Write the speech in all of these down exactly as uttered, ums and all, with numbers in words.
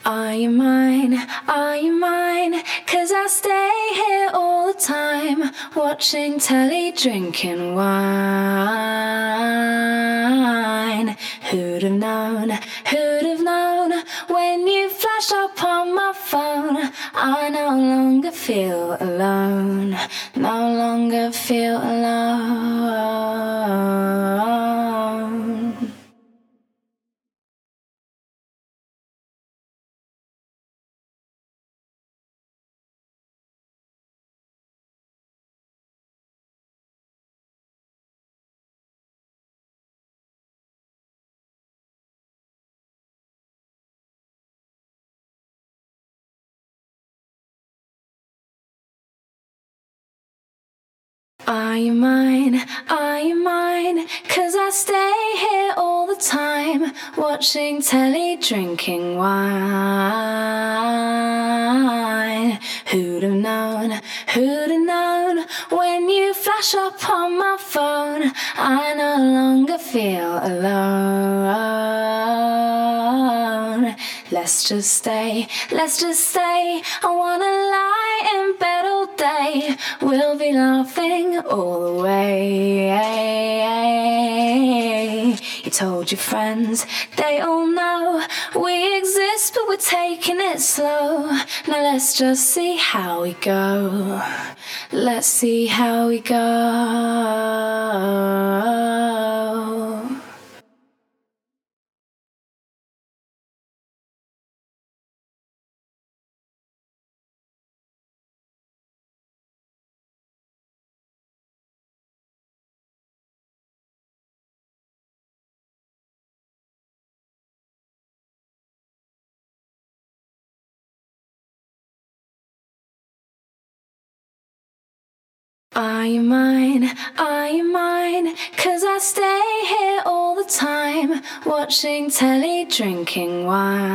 Are you mine? Are you mine? 'Cause I stay here all the time, watching telly, drinking wine. Who'd have known? Who'd have known? When you flash up on my phone, I no longer feel alone. No longer feel alone. Are you mine? Are you mine? 'Cause I stay here all the time, watching telly, drinking wine. Who'd have known? Who'd have known? When you flash up on my phone, I no longer feel alone. Let's just stay, let's just stay. I wanna lie in bed all day. We'll be laughing all the way. You told your friends, they all know we exist, but we're taking it slow. Now let's just see how we go. Let's see how we go. Are you mine? Are you mine? 'Cause I stay here all the time, watching telly, drinking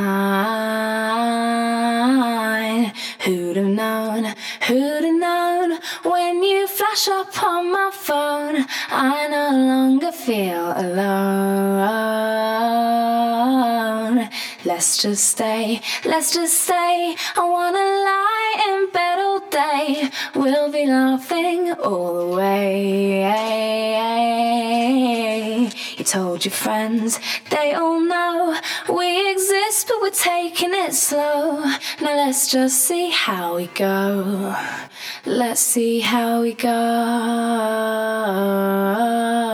wine. Who'd have known? Who'd have known? When you flash up on my phone, I no longer feel alone. Let's just stay, let's just stay. I wanna lie in bed all day. We'll be laughing all the way. You told your friends, they all know we exist, but we're taking it slow. Now let's just see how we go. Let's see how we go.